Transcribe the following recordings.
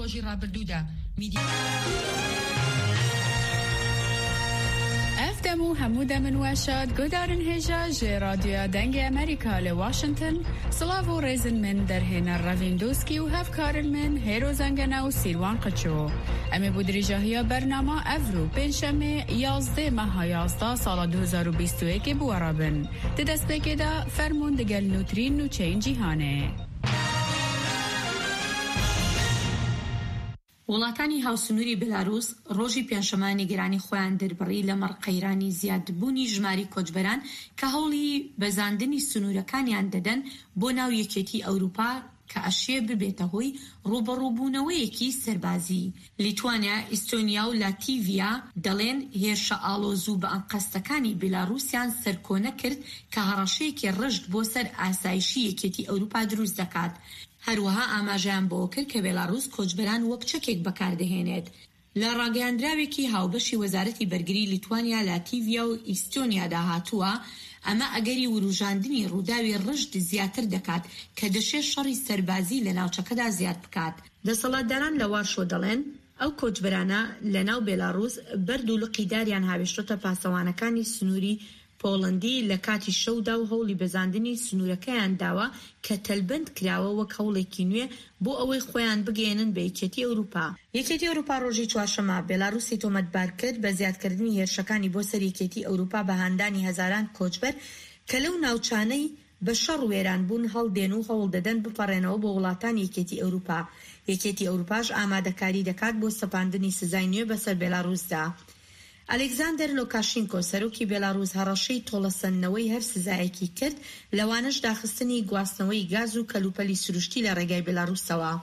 ڕۆژی ڕابردوودا افتمو حمود من واشاد گودارن هجا جه رادیو دنگ امریکا لواشنطن سلاو ریزن من در هنا رویندوسکی و هفکارن من هیرو زنگنا و سیروان قچو امی بودریجاهی برنامه افرو پنجشنبه 11 ماه 11 سال 2021 بوارابن دست بگه دا فرمون دگل نوترین و چین جیهانه وڵاتانی هاوسنووری بێلاروس ڕۆژی پێنجشەممە نیگەرانی خۆیان دەربڕی لە مەڕقەیرانی زیادبوونی ژماری کۆچبەران کە هەوڵی بەزاندنی سنوورەکانیان دەدەن بۆ ناو یەکێتی ئەوروپا کە ئەشێ ببێتە هۆی ڕوبەڕووبوونەوەیەکی سەربازی. لیتوانیا، ئیستۆنیا و لاتیڤیا دەڵێن هێرشە ئاڵۆزوو بە ئەنقەستەکانی بێلاروسیان سەرکۆنە کرد کە هەڕەشەیەکی ڕشت بۆ سەر ئاسایشی یەکێتی ئەوروپا دروست دەکات. هەروەها ئاماژەیان بۆ کرد کە بێلاروس کۆچبەران وەک چەکێک بەکاردەهێنێت. لە ڕاگەیاندراوێکی هاوبەشی وەزارەتی بەرگری لیتوانیا، لاتیڤیا و ئیستۆنیادا هاتووە ئەمە ئەگەری وروژاندنی ڕووداوی ڕشت زیاتر دەکات کە دەشێت شەڕی سەربازی لە ناوچەکەدا زیاد بکات. دەسەڵاتداران لە واشۆ دەڵێن ئەو کۆچبەرانە لە ناو بێلاروس بەرد و لقی داریان هاوێشتۆتە پاسەوانەکانی سنووری پۆڵەندی لە کاتی شەودا و هەوڵی بەزاندنی سنوورەکەیان داوە کە تەلبەند کراوە وەک هەوڵێکی نوێ بۆ ئەوەی خۆیان بگەێنن بە یەکێتی ئەوروپا. یەکێتی ئەوروپا ڕۆژی چوارشەممە بێلاروسی تۆمەتبار کرد بە زیادکردنی هێرشەکانی بۆ سەر یەکێتی ئەوروپا بە هاندانی هەزاران کۆچبەر کە لەو ناوچانەی بە شەڕ وێران بوون هەڵدێن و هەوڵ دەدەن بپەڕێنەوە بۆ وڵاتانی یەکێتی ئەوروپا. یەکێتی ئەوروپاش ئامادەکاری دەکات بۆ سەپاندنی سزای نوێ بەسەر بێلاروسدا. ئەلێکزاندەر لۆکاشینکۆ سەرۆکی بێلاروس هەڕەشەی تۆڵەسەندنەوەی هەر سزایەکی کرد، لەوانەش داخستنی گواستنەوەی گاز و کەلوپەلی سروشتی لە ڕێگای بێلاروسەوە.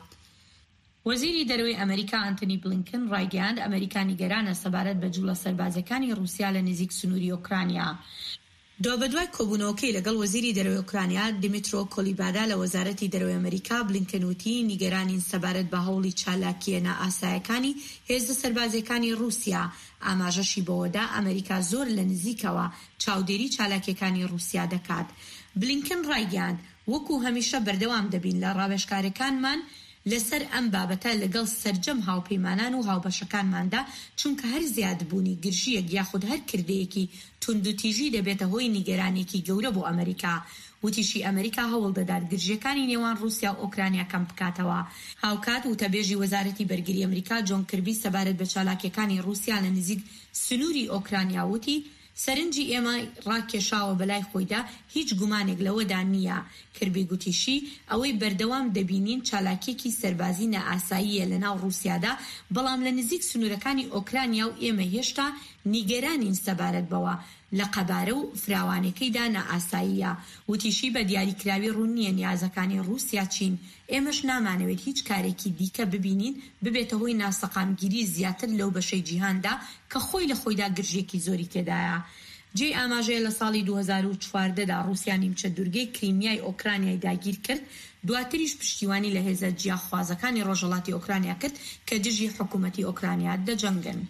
وەزیری دەرەوەی ئەمریکا ئەنتۆنی بلینکن ڕایگەیاند ئەمریکا نیگەرانە سەبارەت بە جوڵە سەربازەکانی رووسیا لە نزیک سنووری ئۆکرانیا. دوابەدوای کۆبوونەوەکەی لەگەڵ وەزیری دەرەوەی ئۆکرانیا دیمیترۆ کۆلیبادا لە وەزارەتی دەرەوەی ئەمریکا، بلینکن وتی نیگەرانین سەبارەت بە هەوڵی چالاکیە نائاسایەکانی هێزە سەربازەکانی رووسیا. ئاماژەشی بەوەدا ئەمریکا زۆر لە نزیکەوە چاودێری چالاکیەکانی رووسیا دەکات. بلینکن ڕایگەیاند وەکو هەمیشە بەردەوام دەبین لە ڕاوێژکاریەکانمان لەسەر ئەم بابەتە لەگەڵ سەرجەم هاوپەیمانان و هاوبەشەکانماندا، چونکە هەر زیادبوونی گرژیەک یاخود هەر کردەیەکی توندوتیژی دەبێتە هۆی نیگەرانێکی گەورە بۆ ئەمریکا. وتیشی ئەمریکا هەوڵ دەدات گرژیەکانی نێوان رووسیا و ئۆکرانیا کەم بکاتەوە. هاوکات وتەبێژی وەزارەتی بەرگری ئەمریکا جۆن کیربی سەبارەت بە چالاکیەکانی رووسیا لە نزیک سنووری ئۆکرانیا وتی سەرنجی ئێمە ڕاکێشاوە بەلای خۆیدا، هیچ گومانێک لەوەدا نییە. کیربی گوتیشی ئەوەی بەردەوام دەبینین چالاکیەکی سەربازی نائاساییە لە ناو رووسیادا، بەڵام لە نزیک سنوورەکانی ئۆکرانیا و ئێمە هێشتا نیگەرانین سەبارەت بەوە لە قەبارە و فراوانەکەیدا نائاساییە. وتیشی بە دیاریکراوی ڕوون نییە نیازەکانی رووسیا چین. ئێمەش نامانەوێت هیچ کارێکی دیکە ببینین ببێتە هۆی ناسەقامگیری زیاتر لەو بەشەی جیهاندا کە خۆی لە خۆیدا گرژێکی زۆری تێدایە. جێی ئاماژەیە لە ساڵی 2014دا رووسیا نیمچە دوورگەی کریمیای ئۆکرانیای داگیر کرد، دواتریش پشتیوانی لە هێزە جیاخوازەکانی ڕۆژهەڵاتی ئۆکرانیا کرد کە دژی حکوومەتی ئۆکرانیا دەجەنگن.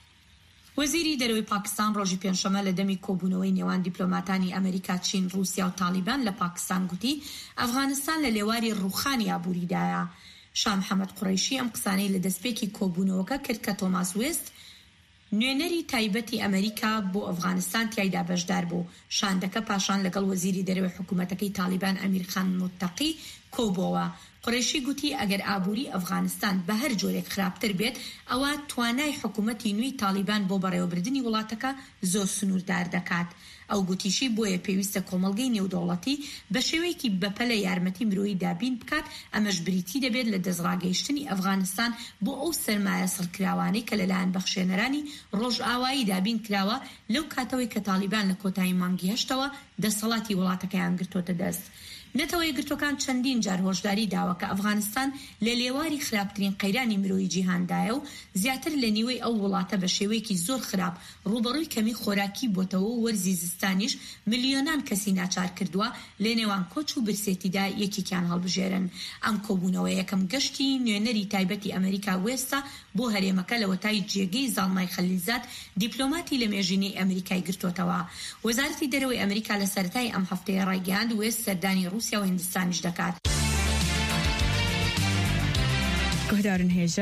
وەزیری دەرەوەی پاکستان ڕۆژی پێنجشەممە لە دەمی کۆبوونەوەی نێوان دیپلۆماتانی ئەمریکا، چین، رووسیا و تالیبان لە پاکستان گوتی ئەفغانستان لە لێواری ڕووخانی ئابووریدایە. شاه محەممەد قوڕەیشی ئەم قسانەی لە دەستپێکی کۆبوونەوەکە کرد کە تۆماس وێست نوێنەری تایبەتی ئەمریکا بۆ ئەفغانستان تیایدا بەشدار بوو. شاندەکە پاشان لەگەڵ وەزیری دەرەوەی حکوومەتەکەی تالیبان ئەمیرخان موتەقی کۆبووەوە. قوڕیشی گوتی ئەگەر ئابووری ئەفغانستان بە هەر جۆرێک خراپتر بێت، ئەوە توانای حکوومەتی نوێی تالیبان بۆ بەڕێوەبردننی وڵاتەکە زۆر سنووردار دەکات. ئەو گوتیشی بۆیە پێویستە کۆمەڵگەی نێودەوڵەتی بە شێوەیەکی بەپەلە یارمەتی مرۆیی دابین بکات. ئەمەش بریتی دەبێت لە دەستڕاگەیشتنی ئەفغانستان بۆ ئەو سەرمایە سڕکراوانەی کە لەلایەن بەخشێنەرانی ڕۆژئاوایی دابین کراوە لەو کاتەوەی کە تالیبان لە کۆتایی مانگی هەشتەوە دەسەڵاتی وڵاتەکەیان گرتوتە دەست. نەتەوەی گرتوەکان چەندین جار هۆشداری داوە کە ئەفغانستان لە لێواری خراپترین قەیرانی مرۆیی جیهاندایە و زیاتر لە نیوەی ئەو وڵاتە بە شێوەیەکی زۆر خراپ ڕوبەڕووی کەمی خۆراکی بۆتەوە و وەرزی زستانیش ملیۆنان کەسی ناچار کردووە لە نێوان کۆچ و برسێتیدا یەکێکیان هەڵبژێرن. ئەم کۆبوونەوە یەکەم گەشتی نوێنەری تایبەتی ئەمریکا وێستا بۆ هەرێمەکە لە وەتای جێگەی زاڵمای خەلیلزاد دیپلۆماتی لە مێژوینەی ئەمریکای گرتوتەوە. وەزارەتی دەرەوەی ئەمریکا لە سەرەتای ئەم هەفتەیە ڕایگەیاند وێست سەردانی رووسیا و هیندستانیش دەکات. گهدارن هێژە